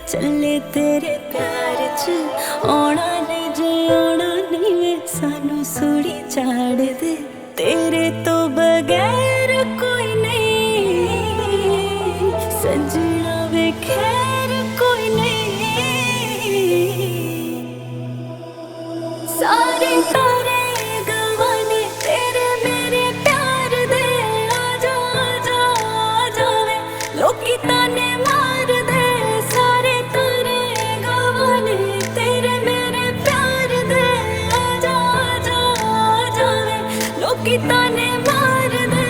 ਚੱਲੇ तेरे प्यार च आना नहीं जे आना नहीं वे सानू सूड़ी चाड़ दे तेरे तो बगैर कोई नहीं सजना वे खैर कोई नहीं सारे तारे गवाने तेरे मेरे प्यार दे आजा आजा आजा वे लोकी ताने मार दे सारे तारे गवाने तेरे मेरे प्यार दे आजा आजा आजा वे लोकी ताने मार दे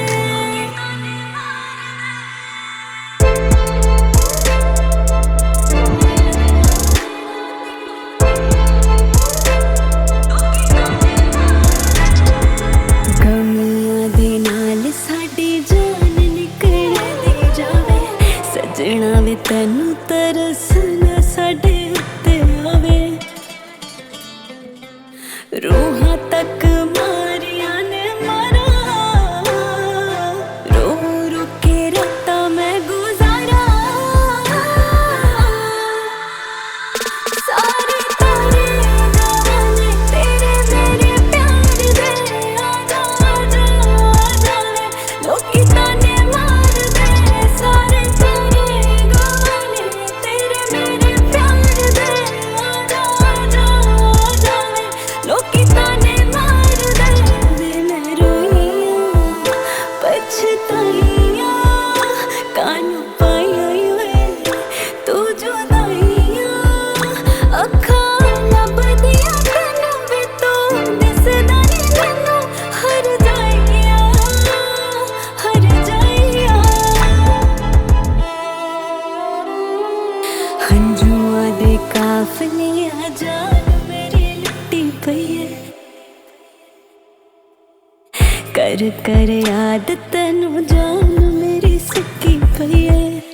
गमियां दे नाल साडी जान निकलदी जावे सजना वे तैनू तरस ना साडे उत्ते आवे रूहां तक मारियां ने मारा रो रो के रातां मैं गुजारा सारे तारे गवाने तेरे मेरे प्यार दे आजा आजा आजा वे लोकी ताने मार दे सारे तारे गवाने तेरे मेरे प्यार दे आजा आजा आजा वे लोकी ताने मार दे वे मैं रोइयां पछताइयां कानू पाइया वे तू जुदाइयां अखां लभदियां तैनू वे तू दिसदा नहीं मैनू हर जाइया हंजुआं दे काफले आ जान मेरी लुट्टी पई है कर कर याद तैनू जान मेरी सुक्की पई है